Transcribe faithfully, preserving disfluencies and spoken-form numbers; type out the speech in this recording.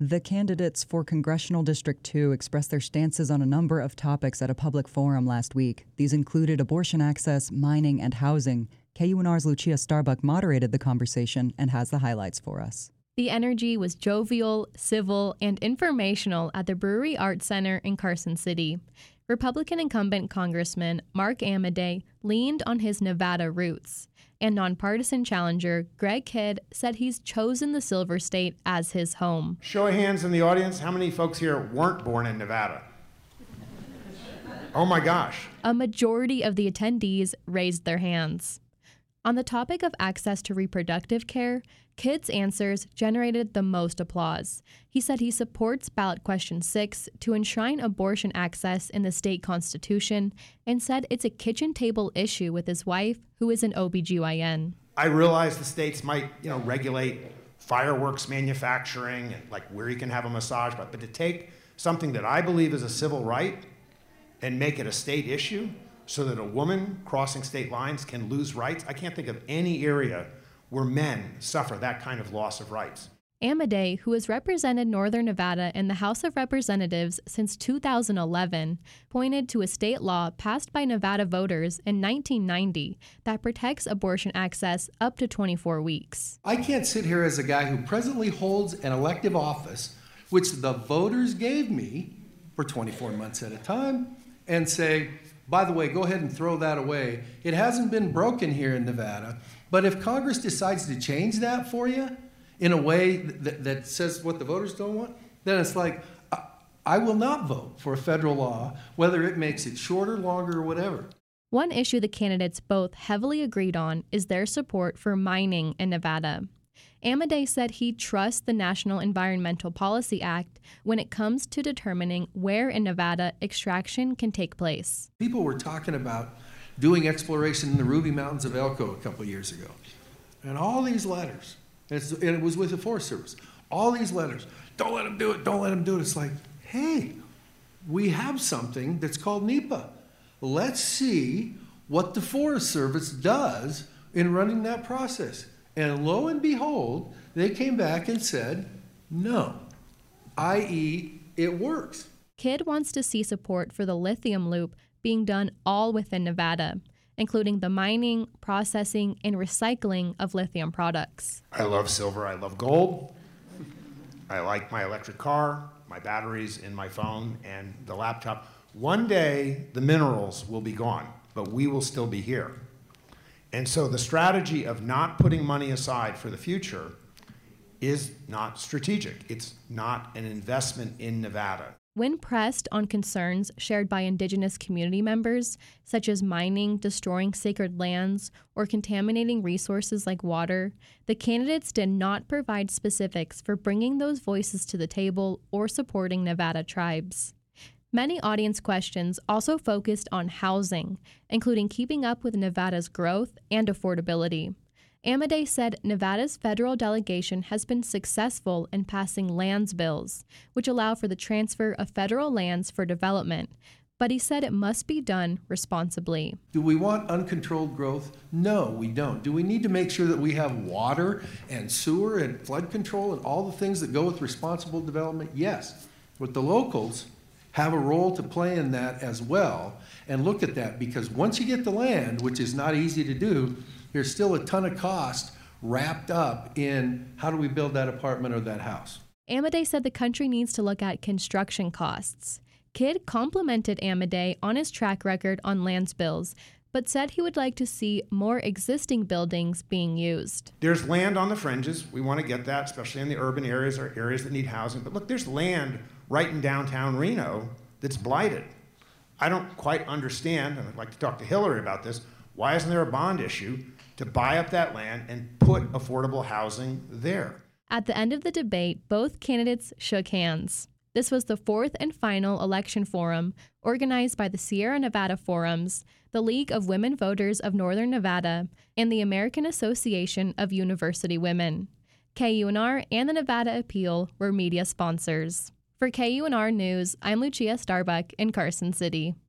The candidates for Congressional District two expressed their stances on a number of topics at a public forum last week. These included abortion access, mining, and housing. K U N R's Lucia Starbuck moderated the conversation and has the highlights for us. The energy was jovial, civil, and informational at the Brewery Arts Center in Carson City. Republican incumbent Congressman Mark Amodei leaned on his Nevada roots, and nonpartisan challenger Greg Kidd said he's chosen the Silver State as his home. Show of hands in the audience, how many folks here weren't born in Nevada? Oh my gosh. A majority of the attendees raised their hands. On the topic of access to reproductive care, Kidd's answers generated the most applause. He said he supports ballot question six to enshrine abortion access in the state constitution and said it's a kitchen table issue with his wife, who is an O B G Y N. I realize the states might, you know, regulate fireworks manufacturing and like where you can have a massage, but, but to take something that I believe is a civil right and make it a state issue so that a woman crossing state lines can lose rights, I can't think of any area where men suffer that kind of loss of rights. Amodei, who has represented Northern Nevada in the House of Representatives since two thousand eleven, pointed to a state law passed by Nevada voters in nineteen ninety that protects abortion access up to twenty-four weeks. I can't sit here as a guy who presently holds an elective office, which the voters gave me for twenty-four months at a time, and say, by the way, go ahead and throw that away. It hasn't been broken here in Nevada, but if Congress decides to change that for you in a way that, that says what the voters don't want, then it's like, I, I will not vote for a federal law, whether it makes it shorter, longer, or whatever. One issue the candidates both heavily agreed on is their support for mining in Nevada. Amodei said he trusts the National Environmental Policy Act when it comes to determining where in Nevada extraction can take place. People were talking about doing exploration in the Ruby Mountains of Elko a couple years ago. And all these letters, and, it's, and it was with the Forest Service, all these letters, don't let them do it, don't let them do it. It's like, hey, we have something that's called NEPA. Let's see what the Forest Service does in running that process. And lo and behold, they came back and said, no, that is it works. Kidd wants to see support for the lithium loop being done all within Nevada, including the mining, processing, and recycling of lithium products. I love silver, I love gold. I like my electric car, my batteries in my phone, and the laptop. One day, the minerals will be gone, but we will still be here. And so the strategy of not putting money aside for the future is not strategic. It's not an investment in Nevada. When pressed on concerns shared by Indigenous community members, such as mining, destroying sacred lands, or contaminating resources like water, the candidates did not provide specifics for bringing those voices to the table or supporting Nevada tribes. Many audience questions also focused on housing, including keeping up with Nevada's growth and affordability. Amodei said Nevada's federal delegation has been successful in passing lands bills, which allow for the transfer of federal lands for development, but he said it must be done responsibly. Do we want uncontrolled growth? No, we don't. Do we need to make sure that we have water and sewer and flood control and all the things that go with responsible development? Yes. But the locals have a role to play in that as well, and look at that, because once you get the land, which is not easy to do, there's still a ton of cost wrapped up in how do we build that apartment or that house. Amodei said the country needs to look at construction costs. Kidd complimented Amodei on his track record on lands bills, but said he would like to see more existing buildings being used. There's land on the fringes. We want to get that, especially in the urban areas or areas that need housing. But look, there's land right in downtown Reno that's blighted. I don't quite understand, and I'd like to talk to Hillary about this, why isn't there a bond issue to buy up that land and put affordable housing there? At the end of the debate, both candidates shook hands. This was the fourth and final election forum organized by the Sierra Nevada Forums, the League of Women Voters of Northern Nevada, and the American Association of University Women. K U N R and the Nevada Appeal were media sponsors. For K U N R News, I'm Lucia Starbuck in Carson City.